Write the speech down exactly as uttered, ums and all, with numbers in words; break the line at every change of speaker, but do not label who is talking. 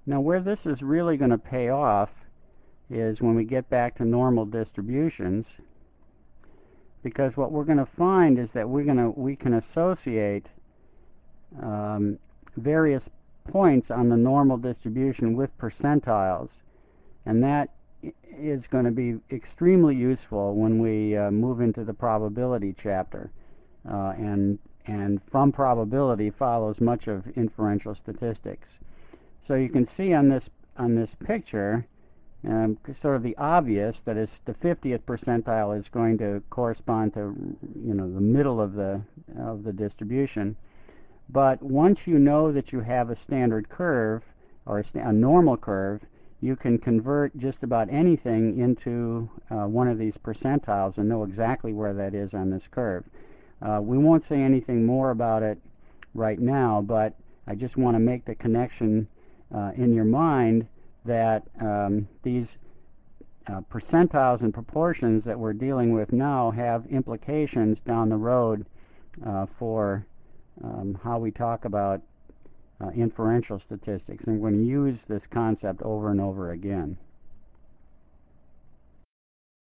Now where this is really going to pay off is when we get back to normal distributions, because what we're going to find is that we're going to we can associate um, various points on the normal distribution with percentiles, and that is going to be extremely useful when we uh, move into the probability chapter, uh, and and from probability follows much of inferential statistics. So you can see on this on this picture um, sort of the obvious, that is, the fiftieth percentile is going to correspond to, you know, the middle of the of the distribution. But once you know that you have a standard curve or a, a normal curve, you can convert just about anything into uh, one of these percentiles and know exactly where that is on this curve. Uh, we won't say anything more about it right now, but I just want to make the connection uh, in your mind that um, these uh, percentiles and proportions that we're dealing with now have implications down the road uh, for um, how we talk about uh, inferential statistics. And we're going to use this concept over and over again.